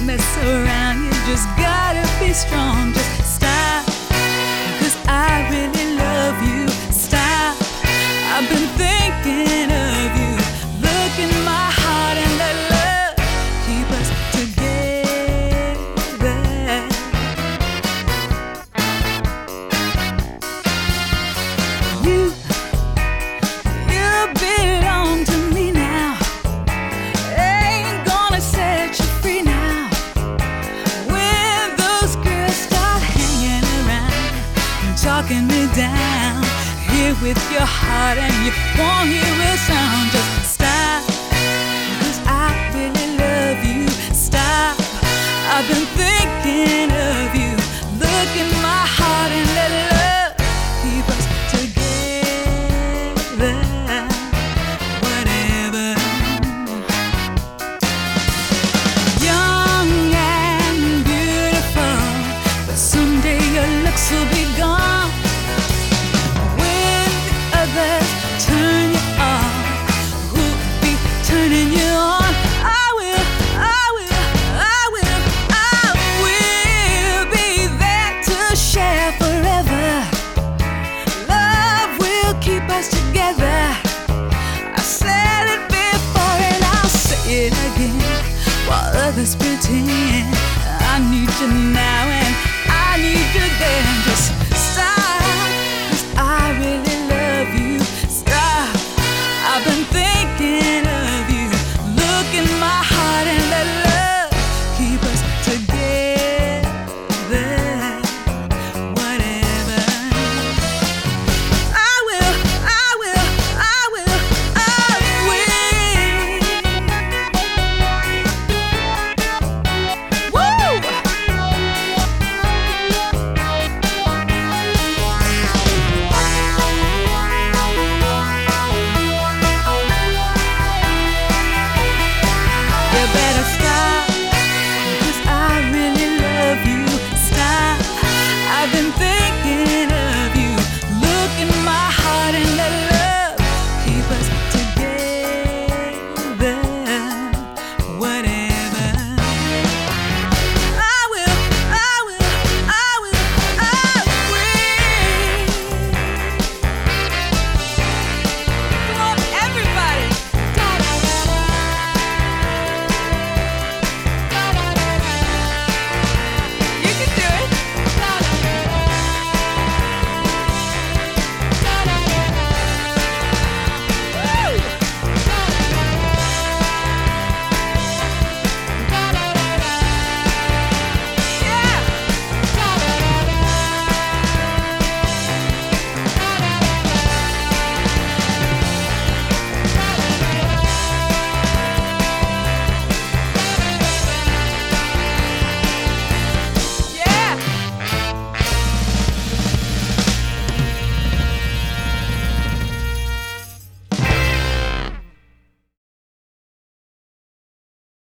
mess around. You just gotta be strong. Just stop, 'cause I really love you. Stop, I've been thinking of you. Look in my heart and let love keep us together. You belong to me now. Ain't gonna set you free now. When those girls start hanging around and talking me down, here with your heart and you won't hear a sound. Just stop, 'cause I really love you. Stop, I've been thinking of you. Look in my heart and let love keep us together. Whatever. Young and beautiful, but someday your looks will be gone. When the others turn you off, who'll be turning you on? I will be there to share forever. Love will keep us together. I said it before and I'll say it again. While others pretend, I need you now and I need you then. Just